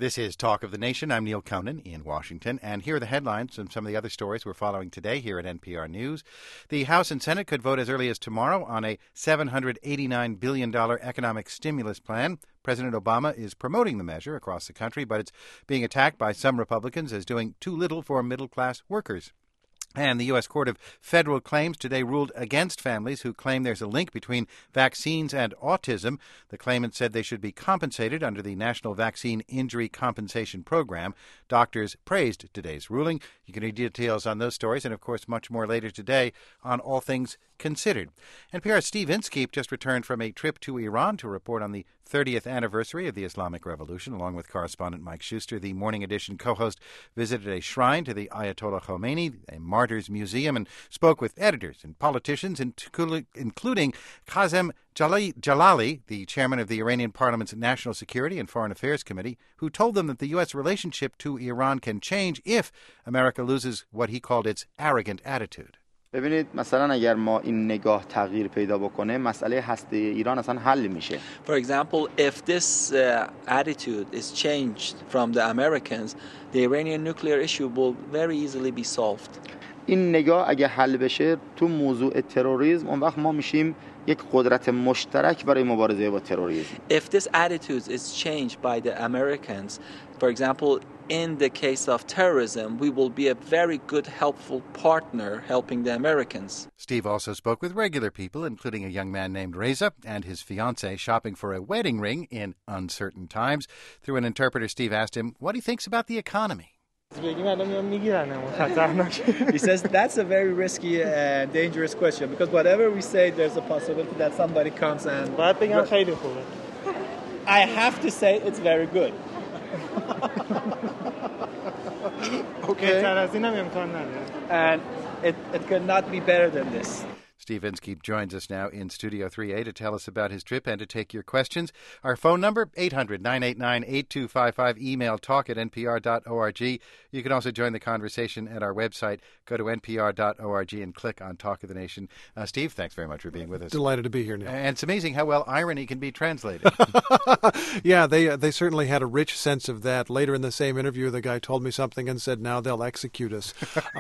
This is Talk of the Nation. I'm Neil Conan in Washington, and here are the headlines and some of the other stories we're following today here at NPR News. The House and Senate could vote as early as tomorrow on a $789 billion economic stimulus plan. President Obama is promoting the measure across the country, but it's being attacked by some Republicans as doing too little for middle-class workers. And the U.S. Court of Federal Claims today ruled against families who claim there's a link between vaccines and autism. The claimant said they should be compensated under the National Vaccine Injury Compensation Program. Doctors praised today's ruling. You can read details on those stories and, of course, much more later today on All Things Considered. NPR's Steve Inskeep just returned from a trip to Iran to report on the 30th anniversary of the Islamic Revolution, along with correspondent Mike Schuster. The Morning Edition co-host visited a shrine to the Ayatollah Khomeini, a martyrs museum, and spoke with editors and politicians, including Qasem Jalali, the chairman of the Iranian Parliament's National Security and Foreign Affairs Committee, who told them that the U.S. relationship to Iran can change if America loses what he called its arrogant attitude. ببینید مثلا اگر ما این نگاه تغییر پیدا بکنه مسئله هسته ایران اصلا حل میشه. For example, if this attitude is changed from the Americans, the Iranian nuclear issue will very easily be solved. این نگاه اگه حل بشه تو موضوع تروریسم اون وقت ما میشیم یک قدرت مشترک برای مبارزه با تروریسم. If this attitude is changed by the Americans, for example, in the case of terrorism, we will be a very good, helpful partner helping the Americans. Steve also spoke with regular people, including a young man named Reza and his fiancée shopping for a wedding ring in uncertain times. Through an interpreter, Steve asked him what he thinks about the economy. He says that's a very risky and dangerous question because whatever we say, there's a possibility that somebody comes and... I have to say it's very good. Okay. And it cannot be better than this. Steve Inskeep joins us now in Studio 3A to tell us about his trip and to take your questions. Our phone number, 800-989-8255. Email talk@npr.org. You can also join the conversation at our website. Go to npr.org and click on Talk of the Nation. Steve, thanks very much for being with us. Delighted to be here, Neil. And it's amazing how well irony can be translated. Yeah, they certainly had a rich sense of that. Later in the same interview, the guy told me something and said, now they'll execute us.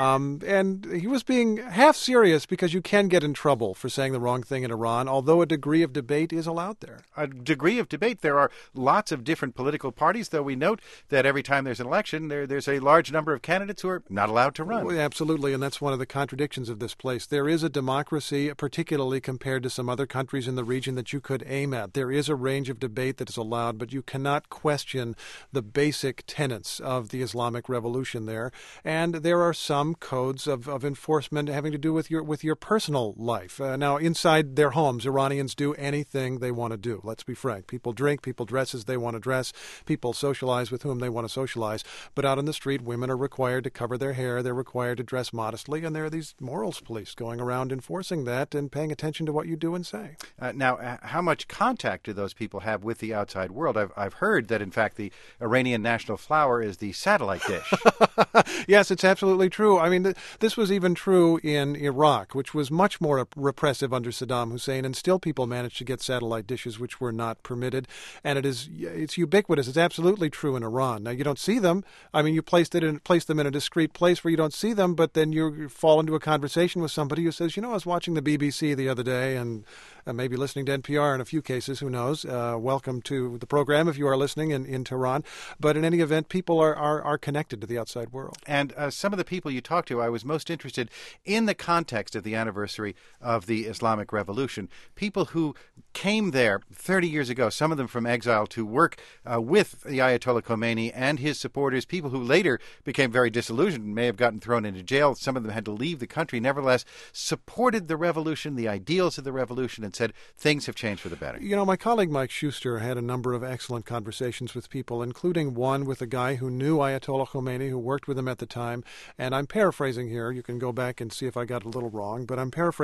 And he was being half serious because you can get in trouble for saying the wrong thing in Iran, although a degree of debate is allowed there. A degree of debate. There are lots of different political parties, though we note that every time there's an election, there's a large number of candidates who are not allowed to run. Well, absolutely, and that's one of the contradictions of this place. There is a democracy, particularly compared to some other countries in the region, that you could aim at. There is a range of debate that is allowed, but you cannot question the basic tenets of the Islamic Revolution there. And there are some codes of enforcement having to do with your personal life. Now, inside their homes, Iranians do anything they want to do. Let's be frank. People drink, people dress as they want to dress, people socialize with whom they want to socialize. But out on the street, women are required to cover their hair, they're required to dress modestly, and there are these morals police going around enforcing that and paying attention to what you do and say. Now, how much contact do those people have with the outside world? I've heard that, in fact, the Iranian national flower is the satellite dish. Yes, it's absolutely true. I mean, this was even true in Iraq, which was much more repressive under Saddam Hussein, and still people managed to get satellite dishes which were not permitted. And it's ubiquitous. It's absolutely true in Iran. Now, you don't see them. I mean, you place them in a discreet place where you don't see them, but then you fall into a conversation with somebody who says, I was watching the BBC the other day and maybe listening to NPR in a few cases, who knows. Welcome to the program if you are listening in Tehran. But in any event, people are connected to the outside world. And some of the people you talked to, I was most interested in the context of the anniversary of the Islamic Revolution. People who came there 30 years ago, some of them from exile, to work with the Ayatollah Khomeini and his supporters, people who later became very disillusioned and may have gotten thrown into jail. Some of them had to leave the country, nevertheless supported the revolution, the ideals of the revolution, and said things have changed for the better. My colleague Mike Schuster had a number of excellent conversations with people, including one with a guy who knew Ayatollah Khomeini, who worked with him at the time. And I'm paraphrasing here. You can go back and see if I got it a little wrong, but I'm paraphrasing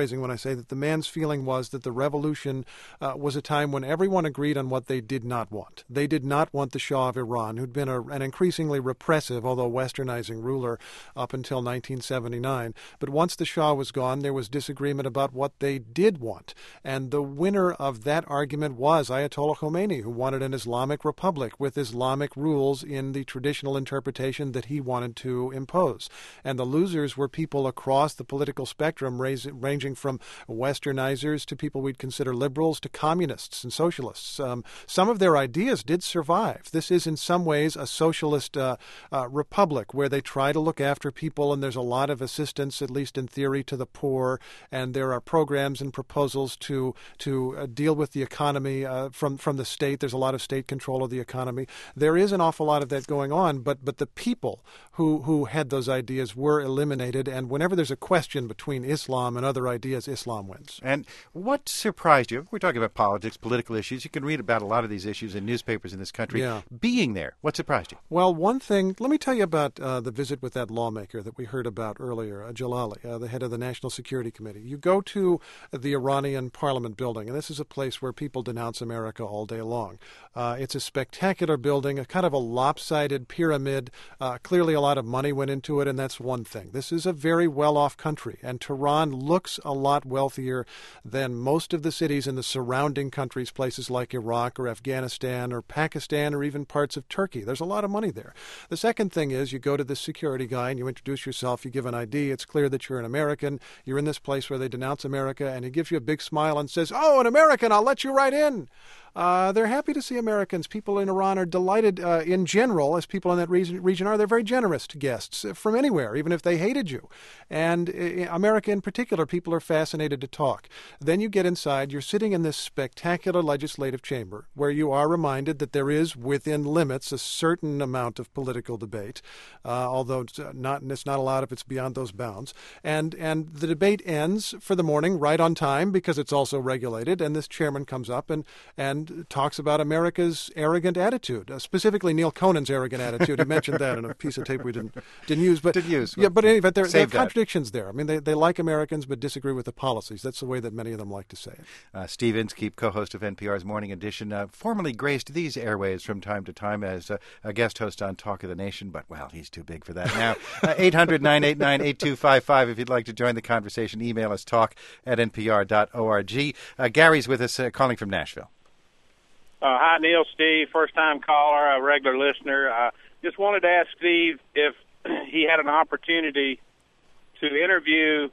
paraphrasing when I say that the man's feeling was that the revolution was a time when everyone agreed on what they did not want. They did not want the Shah of Iran, who'd been an increasingly repressive, although westernizing ruler up until 1979. But once the Shah was gone, there was disagreement about what they did want. And the winner of that argument was Ayatollah Khomeini, who wanted an Islamic republic with Islamic rules in the traditional interpretation that he wanted to impose. And the losers were people across the political spectrum, ranging from westernizers to people we'd consider liberals to communists and socialists. Some of their ideas did survive. This is in some ways a socialist republic where they try to look after people, and there's a lot of assistance, at least in theory, to the poor, and there are programs and proposals to deal with the economy from the state. There's a lot of state control of the economy. There is an awful lot of that going on, but the people who had those ideas were eliminated, and whenever there's a question between Islam and other ideas, Islam wins. And what surprised you? We're talking about politics, political issues. You can read about a lot of these issues in newspapers in this country. Yeah. Being there, what surprised you? Well, one thing, let me tell you about the visit with that lawmaker that we heard about earlier, Jalali, the head of the National Security Committee. You go to the Iranian Parliament building, and this is a place where people denounce America all day long. It's a spectacular building, a kind of a lopsided pyramid. Clearly a lot of money went into it, and that's one thing. This is a very well-off country, and Tehran looks a lot wealthier than most of the cities in the surrounding countries, places like Iraq or Afghanistan or Pakistan or even parts of Turkey. There's a lot of money there. The second thing is you go to the security guy and you introduce yourself, you give an ID, it's clear that you're an American, you're in this place where they denounce America, and he gives you a big smile and says, "Oh, an American, I'll let you right in." They're happy to see Americans. People in Iran are delighted in general, as people in that region are. They're very generous to guests from anywhere, even if they hated you. And America in particular, people are fascinated to talk. Then you get inside. You're sitting in this spectacular legislative chamber where you are reminded that there is, within limits, a certain amount of political debate, although it's not allowed if it's beyond those bounds. And the debate ends for the morning right on time because it's also regulated. And this chairman comes up and talks about America's arrogant attitude, specifically Neil Conan's arrogant attitude. He mentioned that in a piece of tape we didn't use. But yeah, but anyway, there are contradictions there. I mean, they like Americans but disagree with the policies. That's the way that many of them like to say it. Steve Inskeep, co-host of NPR's Morning Edition, formerly graced these airwaves from time to time as a guest host on Talk of the Nation, but, well, he's too big for that now. 800-989-8255 if you'd like to join the conversation. Email us talk@npr.org. Gary's with us, calling from Nashville. Hi, Neil, Steve, first-time caller, a regular listener. Just wanted to ask Steve if he had an opportunity to interview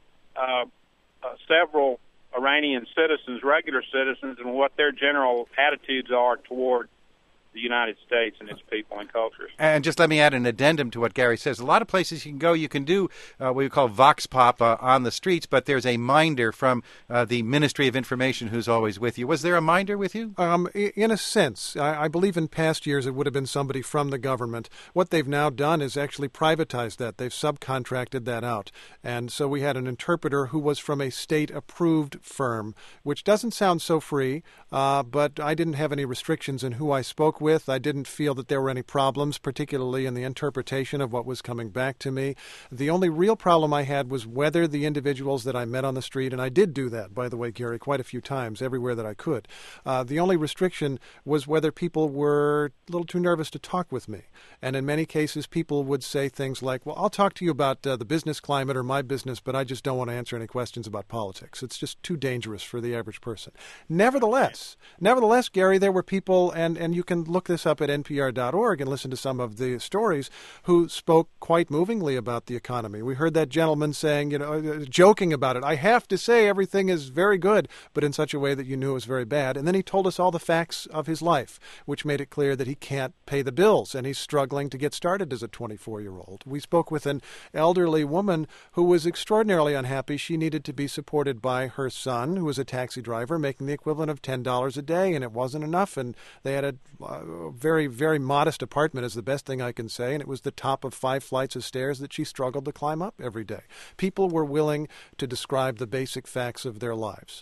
several Iranian citizens, regular citizens, and what their general attitudes are toward the United States and its people and cultures. And just let me add an addendum to what Gary says. A lot of places you can go, you can do what we call vox pop on the streets, but there's a minder from the Ministry of Information who's always with you. Was there a minder with you? In a sense. I believe in past years it would have been somebody from the government. What they've now done is actually privatized that. They've subcontracted that out. And so we had an interpreter who was from a state-approved firm, which doesn't sound so free, but I didn't have any restrictions in who I spoke with. I didn't feel that there were any problems, particularly in the interpretation of what was coming back to me. The only real problem I had was whether the individuals that I met on the street, and I did do that, by the way, Gary, quite a few times, everywhere that I could. The only restriction was whether people were a little too nervous to talk with me. And in many cases, people would say things like, well, I'll talk to you about the business climate or my business, but I just don't want to answer any questions about politics. It's just too dangerous for the average person. Nevertheless, Gary, there were people, and you can look this up at npr.org and listen to some of the stories, who spoke quite movingly about the economy. We heard that gentleman saying, joking about it, I have to say everything is very good, but in such a way that you knew it was very bad. And then he told us all the facts of his life, which made it clear that he can't pay the bills, and he's struggling to get started as a 24-year-old. We spoke with an elderly woman who was extraordinarily unhappy. She needed to be supported by her son, who was a taxi driver, making the equivalent of $10 a day, and it wasn't enough, and they had a very, very modest apartment is the best thing I can say, and it was the top of 5 flights of stairs that she struggled to climb up every day. People were willing to describe the basic facts of their lives.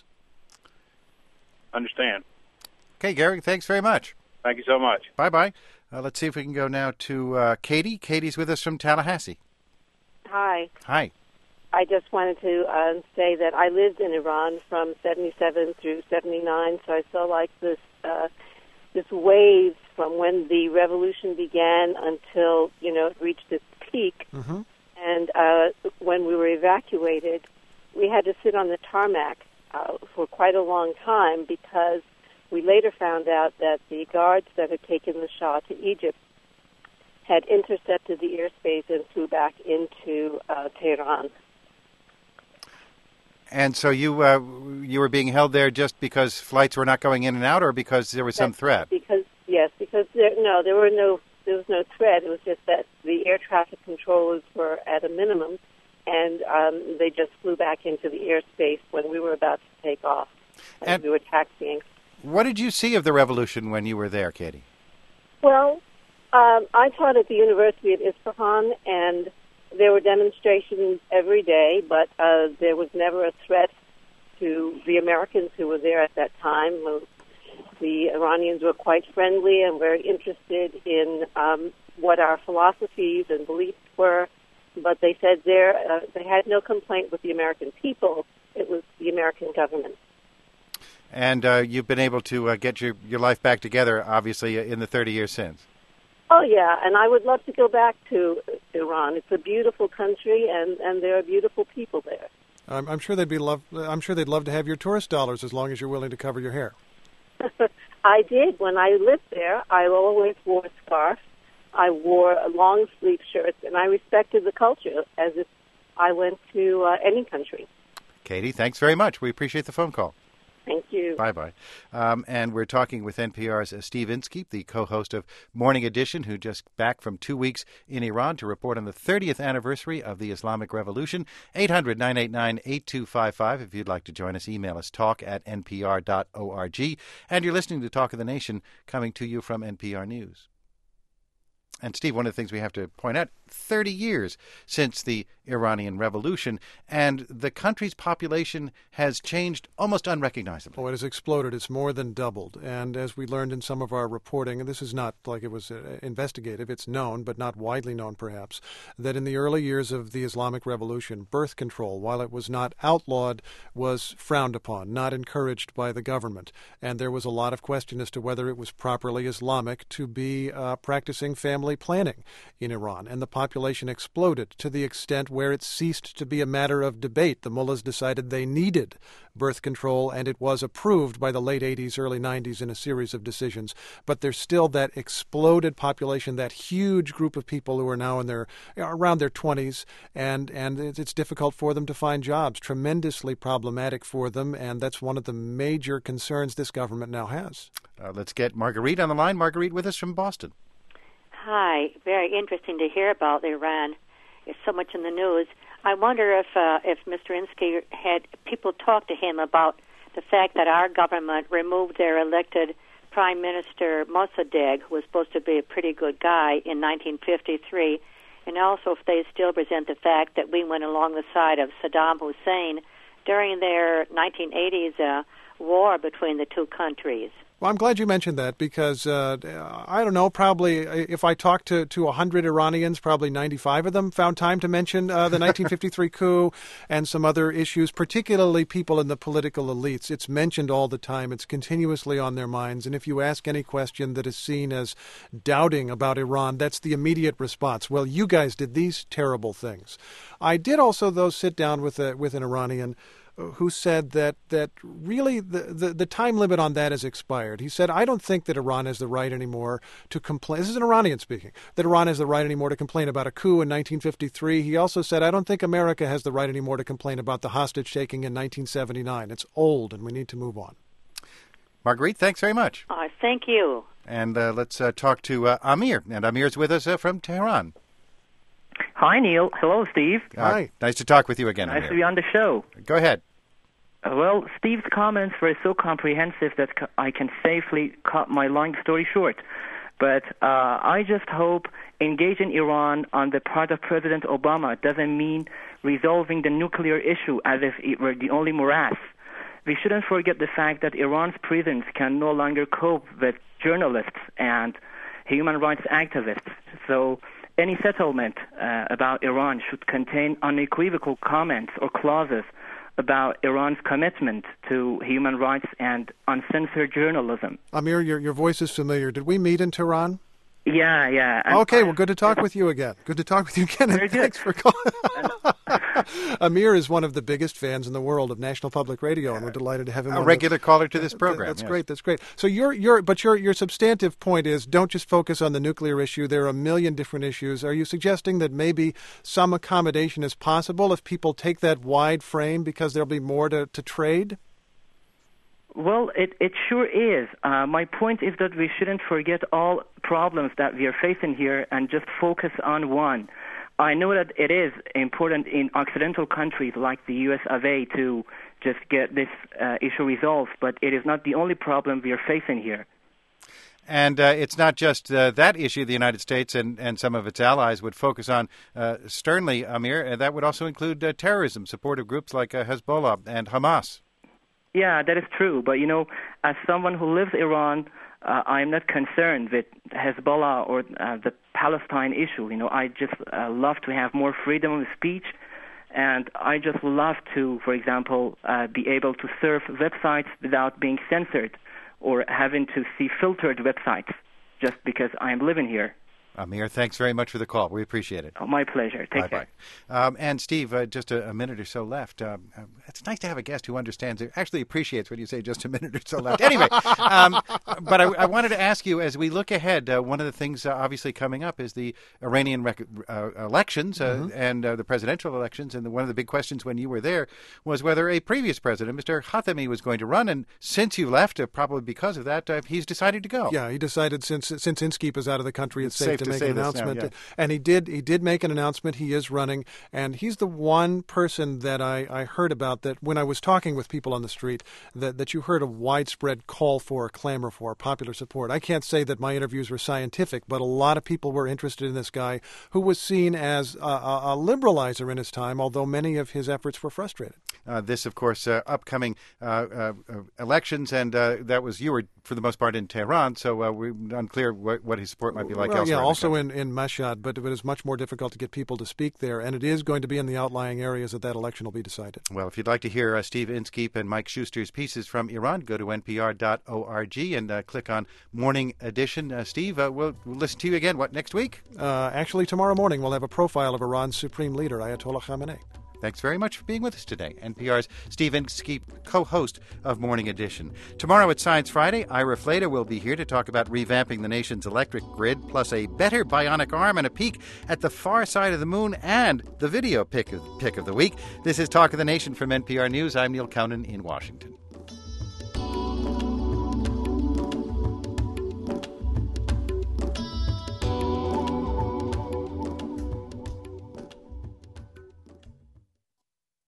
Understand. Okay, Gary, thanks very much. Thank you so much. Bye-bye. Let's see if we can go now to Katie. Katie's with us from Tallahassee. Hi. Hi. I just wanted to say that I lived in Iran from 77 through 79, so I saw like this wave from when the revolution began until, it reached its peak. Mm-hmm. And when we were evacuated, we had to sit on the tarmac for quite a long time because we later found out that the guards that had taken the Shah to Egypt had intercepted the airspace and flew back into Tehran. And so you were being held there just because flights were not going in and out, or because there was some threat? Because there was no threat. It was just that the air traffic controllers were at a minimum, and they just flew back into the airspace when we were about to take off, and we were taxiing. What did you see of the revolution when you were there, Katie? Well, I taught at the University of Isfahan, and there were demonstrations every day, but there was never a threat to the Americans who were there at that time. The Iranians were quite friendly and very interested in what our philosophies and beliefs were, but they said they had no complaint with the American people. It was the American government. And you've been able to get your life back together, obviously, in the 30 years since. Oh, yeah, and I would love to go back to Iran. It's a beautiful country, and there are beautiful people there. I'm sure they'd love to have your tourist dollars as long as you're willing to cover your hair. I did. When I lived there, I always wore a scarf. I wore long sleeve shirts, and I respected the culture as if I went to any country. Katie, thanks very much. We appreciate the phone call. Thank you. Bye-bye. And we're talking with NPR's Steve Inskeep, the co-host of Morning Edition, who just back from 2 weeks in Iran to report on the 30th anniversary of the Islamic Revolution. 800-989-8255. If you'd like to join us, email us talk@npr.org. And you're listening to Talk of the Nation, coming to you from NPR News. And, Steve, one of the things we have to point out, 30 years since the Iranian Revolution, and the country's population has changed almost unrecognizably. Oh, it has exploded. It's more than doubled. And as we learned in some of our reporting, and this is not like it was investigative, it's known, but not widely known perhaps, that in the early years of the Islamic Revolution, birth control, while it was not outlawed, was frowned upon, not encouraged by the government. And there was a lot of question as to whether it was properly Islamic to be practicing family planning in Iran. And the population exploded to the extent where it ceased to be a matter of debate. The mullahs decided they needed birth control, and it was approved by the late 80s, early 90s in a series of decisions. But there's still that exploded population, that huge group of people who are now in around their 20s, and it's difficult for them to find jobs, tremendously problematic for them, and that's one of the major concerns this government now has. Let's get Marguerite on the line. Marguerite with us from Boston. Hi. Very interesting to hear about Iran. It's so much in the news. I wonder if Mr. Inskeep had people talk to him about the fact that our government removed their elected Prime Minister Mossadegh, who was supposed to be a pretty good guy, in 1953, and also if they still resent the fact that we went along the side of Saddam Hussein during their 1980s war between the two countries. Well, I'm glad you mentioned that because, I don't know, probably if I talked to 100 Iranians, probably 95 of them found time to mention the 1953 coup and some other issues, particularly people in the political elites. It's mentioned all the time. It's continuously on their minds. And if you ask any question that is seen as doubting about Iran, that's the immediate response. Well, you guys did these terrible things. I did also, though, sit down with an Iranian who said that really the time limit on that has expired. He said, I don't think that Iran has the right anymore to complain. This is an Iranian speaking, that Iran has the right anymore to complain about a coup in 1953. He also said, I don't think America has the right anymore to complain about the hostage-taking in 1979. It's old, and we need to move on. Marguerite, thanks very much. Thank you. And let's talk to Amir. And Amir's with us from Tehran. Hi, Neil. Hello, Steve. Hi. Nice to talk with you again, Nice Amir. to be on the show. Go ahead. Well, Steve's comments were so comprehensive that I can safely cut my long story short. But I just hope engaging Iran on the part of President Obama doesn't mean resolving the nuclear issue as if it were the only morass. We shouldn't forget the fact that Iran's prisons can no longer cope with journalists and human rights activists. So any settlement about Iran should contain unequivocal comments or clauses about Iran's commitment to human rights and uncensored journalism. Amir, your voice is familiar. Did we meet in Tehran? Yeah. Okay, well, good to talk with you again. Good to talk with you again, and thanks for calling. Amir is one of the biggest fans in the world of National Public Radio, and we're delighted to have him. A regular caller to this program. That's great. That's great. So your substantive point is, don't just focus on the nuclear issue. There are a million different issues. Are you suggesting that maybe some accommodation is possible if people take that wide frame because there'll be more to trade? Well, it sure is. My point is that we shouldn't forget all problems that we are facing here and just focus on one. I know that it is important in Occidental countries like the U.S. of A. to just get this issue resolved, but it is not the only problem we are facing here. And it's not just that issue the United States and some of its allies would focus on sternly, Amir. That would also include terrorism, supportive groups like Hezbollah and Hamas. Yeah, that is true. But, as someone who lives in Iran, I'm not concerned with Hezbollah or the Palestine issue. I just love to have more freedom of speech, and I just love to, for example, be able to surf websites without being censored or having to see filtered websites just because I'm living here. Amir, thanks very much for the call. We appreciate it. Oh, my pleasure. Take care. And Steve, just a minute or so left. It's nice to have a guest who understands, actually appreciates when you say just a minute or so left. Anyway, but I wanted to ask you, as we look ahead, one of the things obviously coming up is the Iranian elections and the presidential elections. And one of the big questions when you were there was whether a previous president, Mr. Khatami, was going to run. And since you left, probably because of that, he's decided to go. Yeah, he decided since Inskeep is out of the country, it's safe to make an announcement. Now, yeah. And he did make an announcement. He is running, and he's the one person that I heard about that when I was talking with people on the street that you heard a widespread call for, clamor for, popular support. I can't say that my interviews were scientific, but a lot of people were interested in this guy who was seen as a liberalizer in his time, although many of his efforts were frustrated. This, of course, upcoming elections, and you were for the most part in Tehran, so we're unclear what his support might be like elsewhere. Yeah, also in Mashhad, but it is much more difficult to get people to speak there, and it is going to be in the outlying areas that election will be decided. Well, if you'd like to hear Steve Inskeep and Mike Schuster's pieces from Iran, go to npr.org and click on Morning Edition. Steve, we'll listen to you again, next week? Actually, tomorrow morning we'll have a profile of Iran's supreme leader, Ayatollah Khamenei. Thanks very much for being with us today. NPR's Steve Inskeep, co-host of Morning Edition. Tomorrow at Science Friday, Ira Fleda will be here to talk about revamping the nation's electric grid, plus a better bionic arm and a peek at the far side of the moon and the video pick of the week. This is Talk of the Nation from NPR News. I'm Neil Cownan in Washington.